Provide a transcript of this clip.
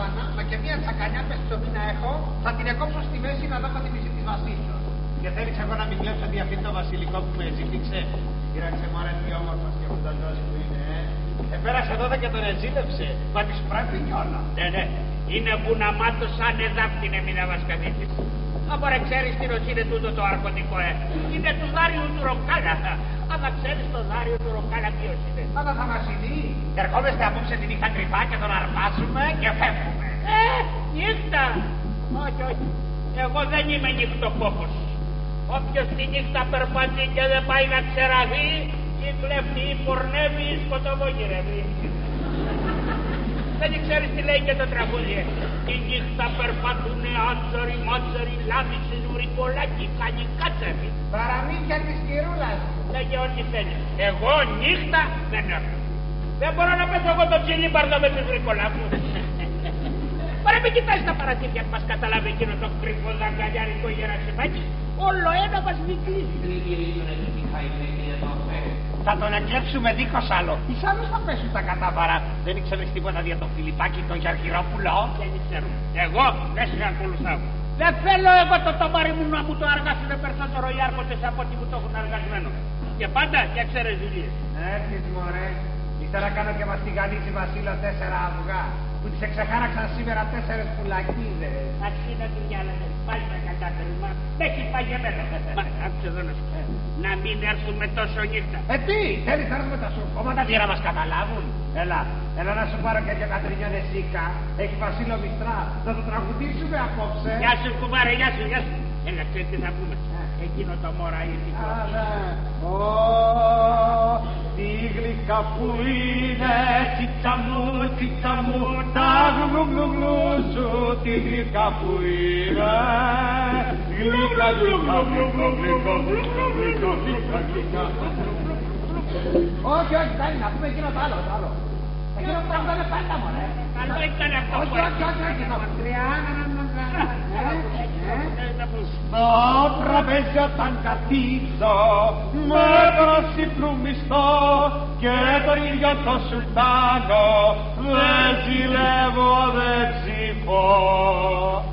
κάβανα, μα και μια τσακανιά πεστομί να έχω, θα την εκόψω στη μέση να δώσω τη μισή της Βασίλισσος. Και θέλεις εγώ να μην κλέψω διαφύτω βασιλικό που με ζήτηξε. Κοίταξε μωρέ τι όμορφος και φουνταλιός που είναι, Πέρασε εδώ και τον εζήλεψε. Μα της πρέπει κιόλα. Ναι. Είναι βουναμάτος σαν εδάφτινε μήνα βασκαδίτης. Άμα ξέρεις τι είναι τούτο το αρχοντικό, είναι του Δάριου του Ροκάλα. Άμα ξέρεις το Δάριο του Ροκάλα ποιος είναι. Άμα θα μας ειδεί. Ερχόμαστε απόψε τη νύχτα κρυφά και τον αρπάσουμε και φεύγουμε. Νύχτα. Όχι. Εγώ δεν είμαι νυχτοπόπος. Όποιος τη νύχτα περπατεί και δεν πάει να ξεραγεί, ή κλέφτει ή πορνεύει ή σκοτωμογυρεύει. Δεν ξέρεις τι λέει και το τραγούδι. Τη νύχτα περπατούνε άτσοροι, μάτσοροι, λάμισες, βρικολάκι, κάνει κάτσαρι. Παραμύθια της κυρούλας. Λέγε ό,τι θέλεις. Εγώ νύχτα δεν έρθω. Δεν μπορώ να πέσω εγώ το τσιλίμπαρδο με τους βρικολάκους. Παρά μην κοιτάς τα παρατήρια που μας καταλάβει εκείνο το κρυφό δαγκαλιάρικο γερασιμάκι. Όλο ένα μας νικήσει. Θα τον εκλέψουμε δίχως άλλο. Εις άλλους θα πέσουν τα κατάβαρα. Δεν ήξερες τίποτα για τον Φιλιππάκη, τον Γεωργυρόπουλο. Δεν ξέρω. Εγώ δεν σε ακολουθάω. Δεν θέλω εγώ το τομάρι μου να μου το αργάσουν περισσότερο οι άρχοντες από ό,τι μου το έχουν αργασμένο. Και πάντα για ξέρες δουλειές. Έρθεις μωρέ. Ύστερα κάνω και μας τη γανίζει Βασίλο 4 αυγά. Που τις εξεχάραξαν σήμερα 4 πουλακίδες. Αξίνα του γυάλανε. Πάλι τα κατάκριμα. Με έχει παγεμένο. Μα άκουσε εδώ να σου πω. Να μην έρθουμε τόσο νύχτα. Τι, θέλεις να έρθουμε τα σου κόμματα για να μας καταλάβουν. Έλα να σου πάρω και 2 κατρινιώνες Εσίκα. Έχει Βασίλο Μιστρά. Θα το τραγουδήσουμε απόψε. Γεια σου κουμπάρε, γεια σου. Έλα, ξέρεις τι θα πούμε. Εκείνο το μωρά ηθικό. Τι γλυκά που είναι, τσίτσα μου, τα γλουγλουγλου σου, τι γλυκά που είναι. Γλυκά, όχι, φτάνει να πούμε εκείνο το άλλο. Εκείνο που τραγουδάνε πάντα μωρέ. Καλό ήταν αυτό. Όχι, θα μακριά. Στο τραπέζι όταν καθίσω με προσύπνου μισθό και τον ίδιο το σουλτάνο δεν ζηλεύω, δεν ψηφώ.